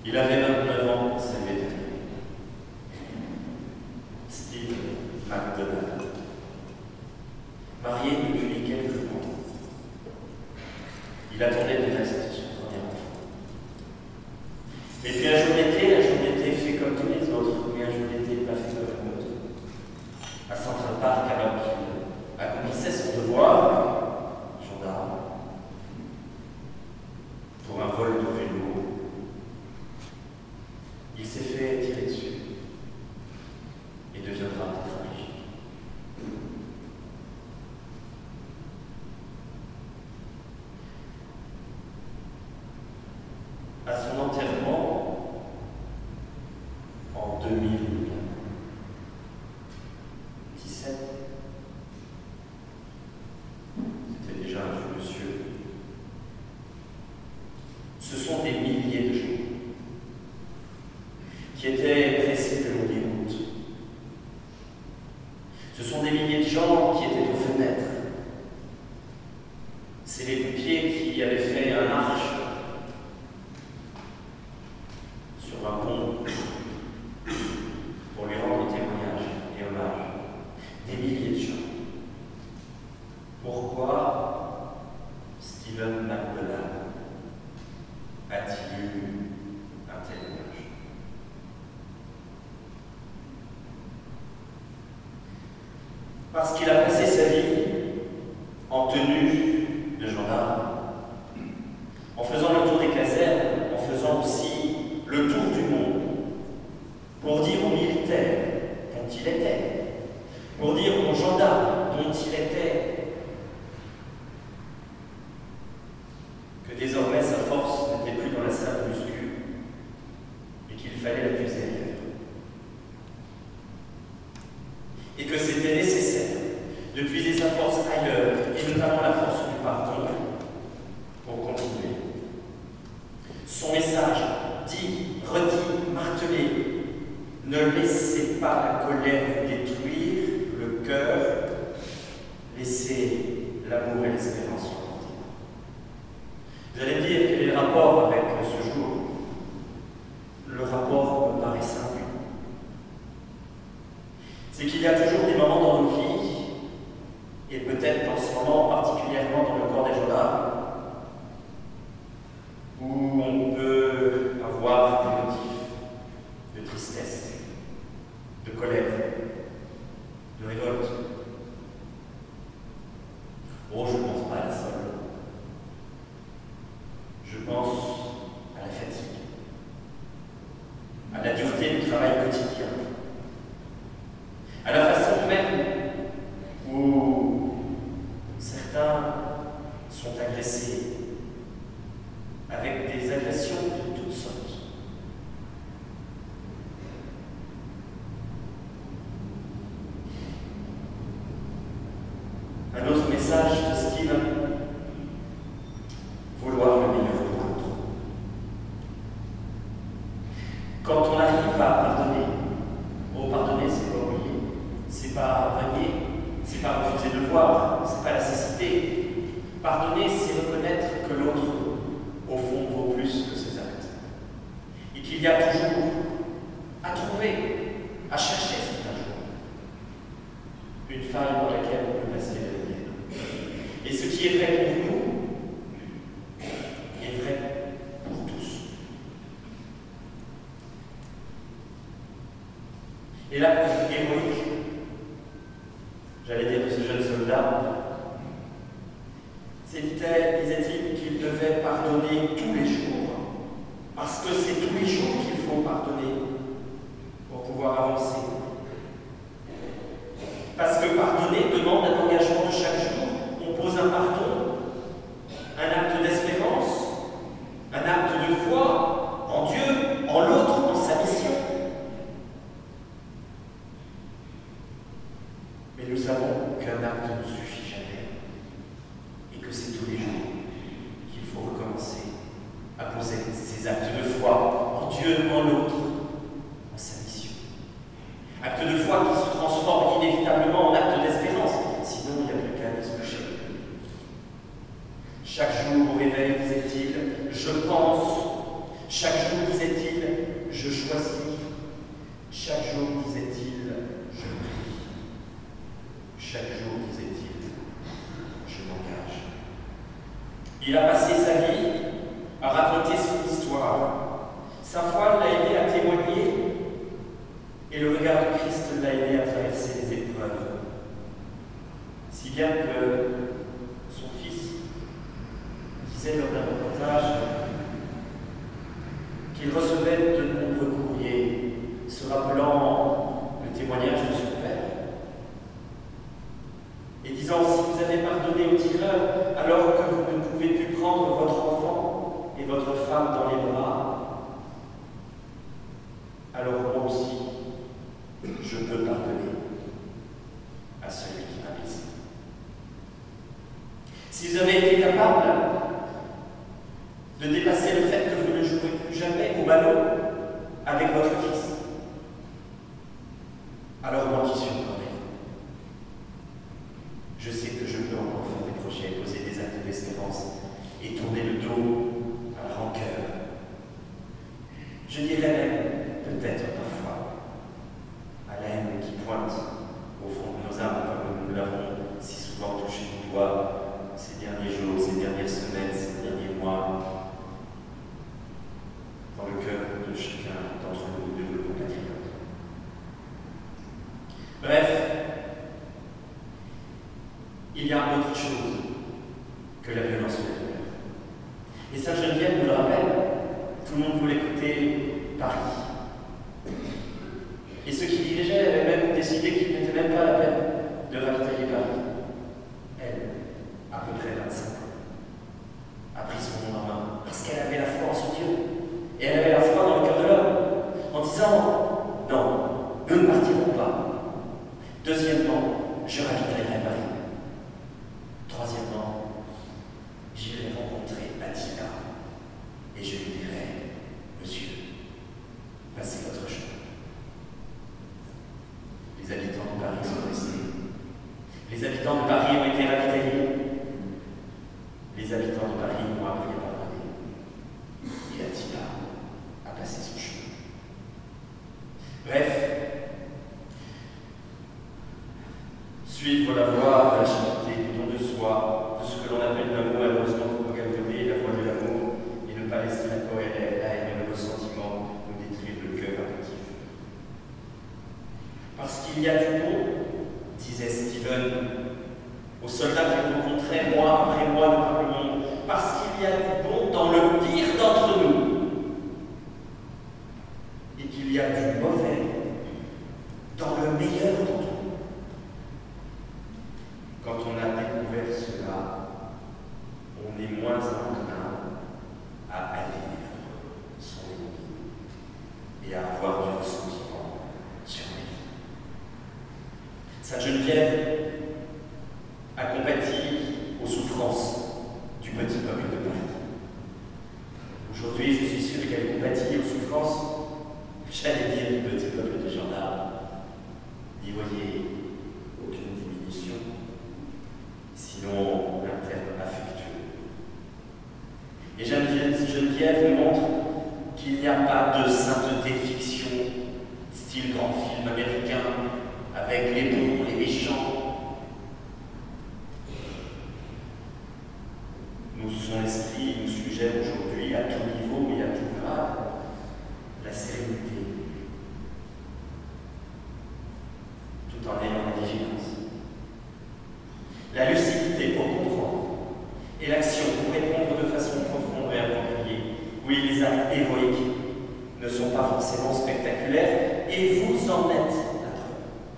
Il avait 29 ans, ça lui est arrivé. Steve McDonald, marié depuis quelques mois. Il attendait de naître son premier enfant. Et puis un jour d'été fait comme tous les autres, mais un jour d'été pas fait comme l'autre. À Central Park, alors qu'il accomplissait son devoir, gendarme, pour un vol de vélo, il s'est fait tirer dessus et deviendra tétraplégique. À son enterrement, en 2017, c'était déjà un vieux monsieur. Ce sont des milliers de gens qui étaient pressés le long des routes. Ce sont des milliers de gens qui étaient aux fenêtres. C'est les pompiers qui avaient fait un arche sur un pont pour lui rendre témoignage et hommage. Des milliers de gens. Pourquoi Stephen McDonald a-t-il eu un tel hommage? Parce qu'il a passé sa vie en tenue de gendarme, en faisant le tour des casernes, en faisant aussi le tour du monde, pour dire aux militaires dont il était, pour dire aux gendarmes dont il était, que désormais sa force n'était plus dans la salle de muscu et qu'il fallait la puiser ailleurs. Et que c'était nécessaire de puiser sa force ailleurs, et notamment la force du pardon, pour continuer. Son message, dit, redit, martelé, ne laissez pas la colère vous détruire le cœur, laissez l'amour et l'espérance l'emporter. Vous allez me dire quel est le rapport avec ce jour? Le rapport me paraît simple. C'est qu'il y a toujours des moments dans nos vies, et peut-être en ce moment particulièrement dans le corps des gendarmes, où on peut avoir des motifs de tristesse, de colère, de révolte. Oh, je ne pense pas à la solde. Je pense à la fatigue, à la dureté du travail quotidien, à la façon même où certains sont agressés, avec des agressions de toutes sortes. Un autre message de Steve, vouloir le meilleur pour l'autre. Quand on arrive à pardonner, pardonner, c'est pas oublier, c'est pas renier, c'est pas refuser de voir, c'est pas la cécité. Pardonner, c'est reconnaître que l'autre, au fond, vaut plus que ses actes. Et qu'il y a toujours à trouver, à chercher, c'est un jour, une faille dans laquelle on peut passer la lumière. Et ce qui est vrai pour nous est vrai pour tous. Et l'acte héroïque, j'allais dire de ce jeune soldat, disait-il, qu'il devait pardonner tous les jours, parce que c'est tous les jours qu'il faut pardonner pour pouvoir avancer. Parce que pardonner demande un engagement de chaque jour. On pose un pardon, un acte d'espérance, un acte de foi en Dieu, en l'autre, en sa mission. Mais nous savons qu'un acte ne suffit jamais et que c'est tous les jours qu'il faut recommencer à poser ces actes de foi en Dieu, en l'autre, en sa mission. Acte de foi qui se transforme inévitablement en acte d'espérance, sinon il n'y a plus qu'à aller se coucher. Chaque jour au réveil, disait-il, je pense. Chaque jour, disait-il, Il a passé sa vie à raconter son histoire. Sa foi l'a aidé à témoigner et le regard de Christ l'a aidé à traverser les épreuves. Si bien que son fils disait lors d'un reportage qu'il recevait de nombreux courriers se rappelant le témoignage de son père et disant: si vous avez pardonné au tireur alors que vous ne pouvez plus prendre votre enfant et votre femme dans les bras, alors moi aussi je peux pardonner à celui qui m'a blessé. Si vous avez été capable de dépasser le fait que vous ne jouerez plus jamais au ballon avec votre fils, alors moi qui suis encore là, je sais que je peux encore faire des crochets, poser des actes d'espérance et tourner le dos à la rancœur. Je dirais même, peut-être parfois, à la haine qui pointe au fond de nos âmes, comme nous l'avons si souvent touché du doigt ces derniers jours, ces dernières semaines, ces derniers mois, dans le cœur de chacun d'entre nous, de nos compatriotes. Bref, il y a autre chose que la violence solidaire. Et Sainte Geneviève nous le rappelle, tout le monde voulait écouter Paris. Et ceux qui dirigeaient avaient même décidé qu'il n'était même pas la peine de ravitailler Paris. Elle, à peu près 25 ans, a pris son monde en main parce qu'elle avait la foi en son Dieu. Et elle avait la foi dans le cœur de l'homme, en disant: non, nous ne partirons pas. Deuxièmement, je ravitaillerai Paris. Troisièmement, j'irai rencontrer Attila et je lui dirai: monsieur, passez votre chemin. Les habitants de Paris sont restés. Les habitants de Paris ont été ravitaillés. Les habitants de Paris ont appris à pardonner. Et Attila a passé son chemin. Bref, suivre la voie de la charité, du don de soi, de ce que l'on appelle l'amour, malheureusement pour galvauder la voie de l'amour, et ne pas laisser la colère, la haine et le ressentiment nous détruire le cœur affectif. Parce qu'il y a du bon, disait Stephen aux soldats qu'il rencontrait mois après mois de par le monde, parce qu'il y a du bon dans le pire d'entre nous, et qu'il y a du mauvais dans le meilleur d'entre nous. Quand on a découvert cela, on est moins enclin à haïr son ennemi et à avoir du ressentiment sur lui. Sainte Geneviève a compati aux souffrances du petit peuple de Paris. Aujourd'hui, je suis sûr qu'elle compatit aux souffrances, j'allais dire, du petit peuple de gendarmes. N'y voyez aucune diminution, sinon un terme affectueux. Et Geneviève nous montre qu'il n'y a pas de sainteté fiction, style grand film américain, avec les bons, les méchants. Son esprit nous suggère aujourd'hui, à tout niveau et à tout grade, la sérénité, tout en ayant la vigilance. La lucidité pour comprendre, et l'action pour répondre de façon profonde et appropriée. Oui, les actes héroïques ne sont pas forcément spectaculaires, et vous en êtes la preuve.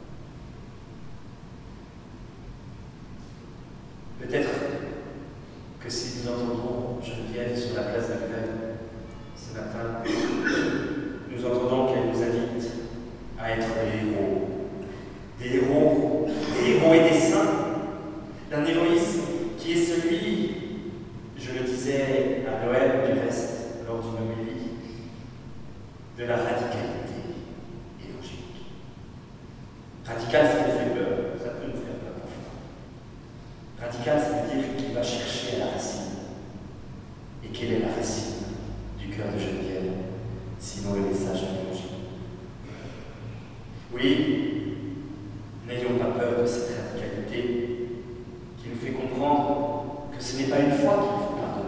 Peut-être que si nous entendons Geneviève sur la place de la Grève ce matin, nous entendons qu'elle nous invite à être des héros et des saints, d'un héroïsme qui est celui, je le disais à Noël du reste lors d'une homélie, de la radicalité évangélique. Radical, ça nous fait peur, ça peut nous faire peur parfois. Radical, ça veut dire qu'il va chercher à la racine. Et quelle est la racine du cœur de Geneviève, sinon le message de l'Évangile? Oui, n'ayons pas peur de cette radicalité qui nous fait comprendre que ce n'est pas une fois qu'il faut pardonner.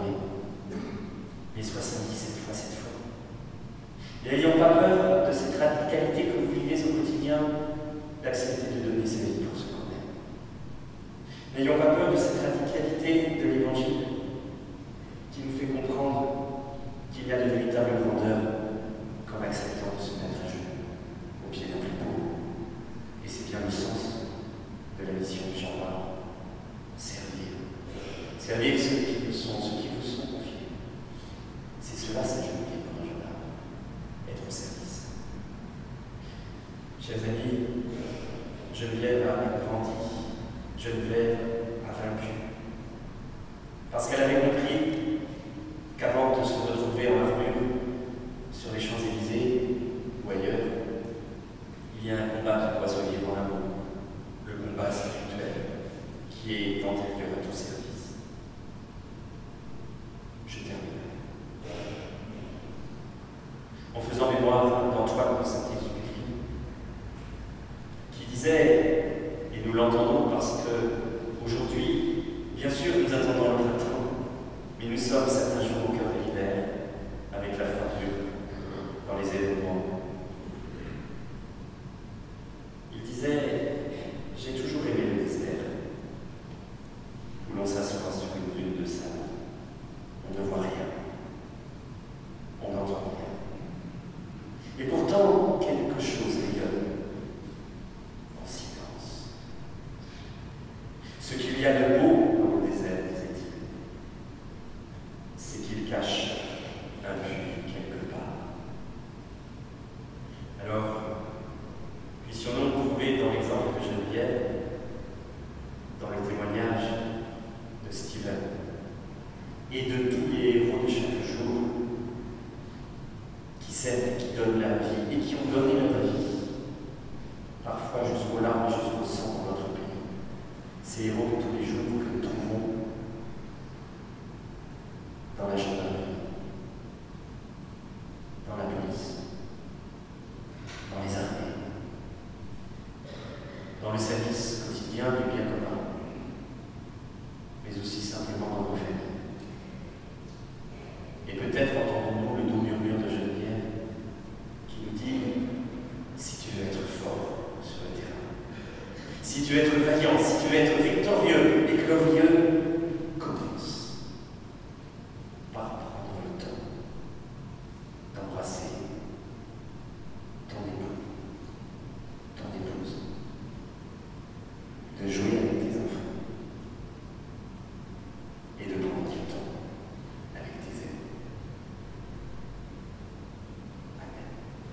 77 fois cette fois. Et n'ayons pas peur de cette radicalité que vous vivez au quotidien, d'accepter de donner sa vie pour ce qu'on aime. N'ayons pas peur de cette radicalité de l'Évangile qui nous fait comprendre qu'il y a de véritables grandeurs qu'en acceptant de se mettre à genoux au pied d'un plus pauvre. Et c'est bien le sens de la mission de Jean-Marc. Servir. Servir ceux qui vous sont confiés. C'est cela, sa journée pour un jeune homme. Être au service. Chers amis, Geneviève a grandi. Geneviève a vaincu. Parce qu'elle avait compris qu'avant de se retrouver en armure sur les Champs-Élysées ou ailleurs, il y a un combat qui doit se vivre en amour. Le combat spirituel qui est antérieur à tout service. Je terminerai. En faisant mémoire d'Antoine de Saint-Exupéry, qui disait, et nous l'entendons parce que aujourd'hui, bien sûr, nous attendons le printemps, mais nous sommes certains jours au cœur de l'hiver, avec la froidure dans les événements. Il disait, j'ai toujours aimé le désert, où l'on s'assoit sur une dune de sable. On ne voit rien, on n'entend rien. Et pourtant, quelque chose rayonne en silence. Ce qu'il y a de beau dans le désert, disait-il, c'est qu'il cache un puits quelque part. Alors, puissions-nous trouver dans l'exemple de Geneviève, dans le témoignage de Stephen et de tous les héros de chaque jour qui s'aiment, qui donnent la vie et qui ont donné leur vie, parfois jusqu'aux larmes, jusqu'au sang dans notre pays. Ces héros de tous les jours que nous trouvons dans la gendarmerie, dans la police, dans les armées, dans le service quotidien du bien commun, mais aussi simplement dans nos familles. Et peut-être entendons-nous le doux murmure de Geneviève qui nous dit « Si tu veux être fort sur le terrain, si tu veux être vaillant, si tu veux être